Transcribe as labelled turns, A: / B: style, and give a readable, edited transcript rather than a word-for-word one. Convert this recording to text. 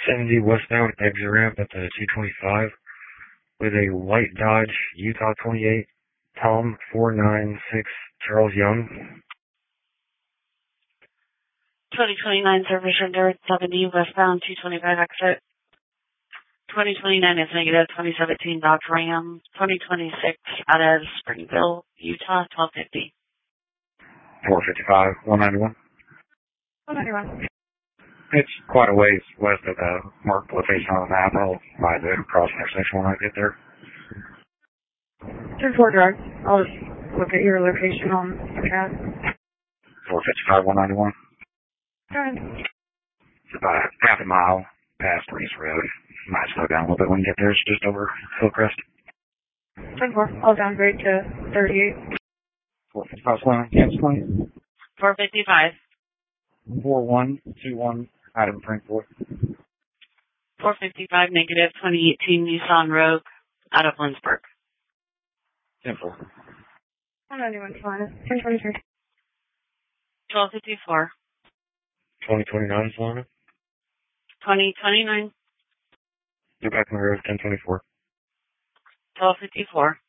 A: 70 westbound exit ramp at the 225 with a white Dodge Utah 28, Tom 496 Charles Young.
B: 2029 service center 70 westbound 225 exit. 2029 is negative 2017 Dodge Ram. 2026 out of Springville, Utah 1250.
A: 455 191.
B: 191.
A: It's quite a ways west of the marked location on the map. I'll buy the cross intersection when I get there.
B: 2-4 drive. I'll just look at your location on the CAD.
A: 455 191.
B: Alright.
A: It's about half a mile past Reese Road. Might slow down a little bit when you get there. It's just over Hillcrest.
B: 10-4. I'll downgrade to 38.
A: 455 slowing. Cancel 20.
B: 455.
A: 4121 Adam Frankfurt.
B: 455 negative 2018 Nissan Rogue out of Lindsberg.
A: 10-4.
B: 191 Solana. 1023. 1254.
A: 2029 Solana.
B: 2029.
A: You're back on the road 1024.
B: 1254.